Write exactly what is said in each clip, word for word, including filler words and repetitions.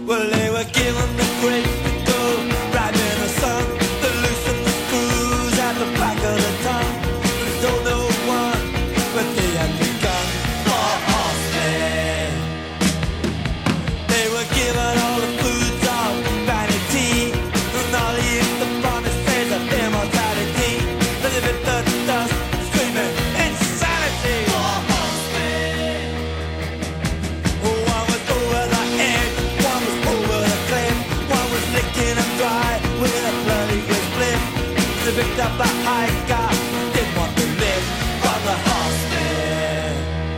Well, they were given the grace to go right in the sun. They loosened the screws at the back of the tongue. They told no one, but they had begun. For horsemen, they were given all the foods of vanity and all the the promises of immortality. They live in the dust, screaming insanity. For horsemen, one was over the edge, one was over the cliff, one was licking them dry with a bloody split. They picked up a hiker, didn't want to live. For the horsemen,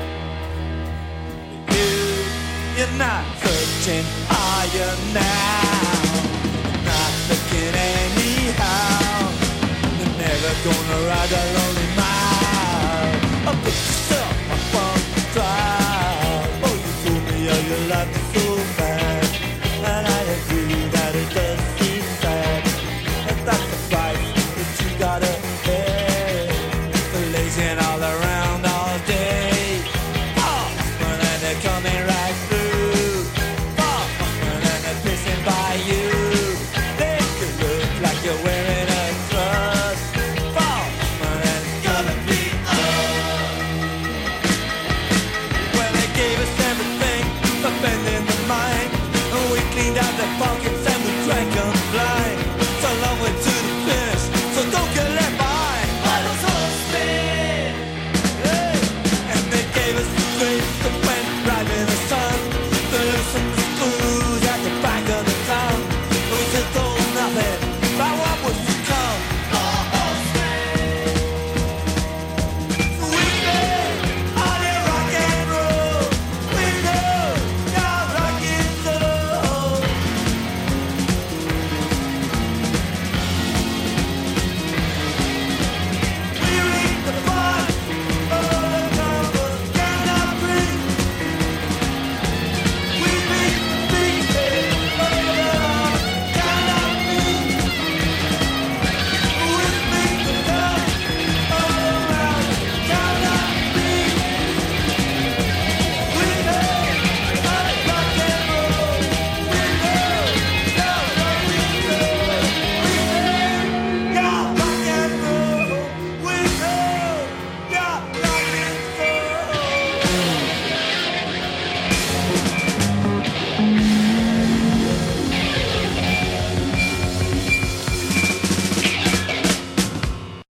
you, you're not searching, are you now? Not looking anyhow. You're never gonna ride a lonely mile. Oh, put yourself up on the trial. Oh, you told me how your life is so bad, and I agree that it does seem sad. But that's the price that you gotta pay for lazing all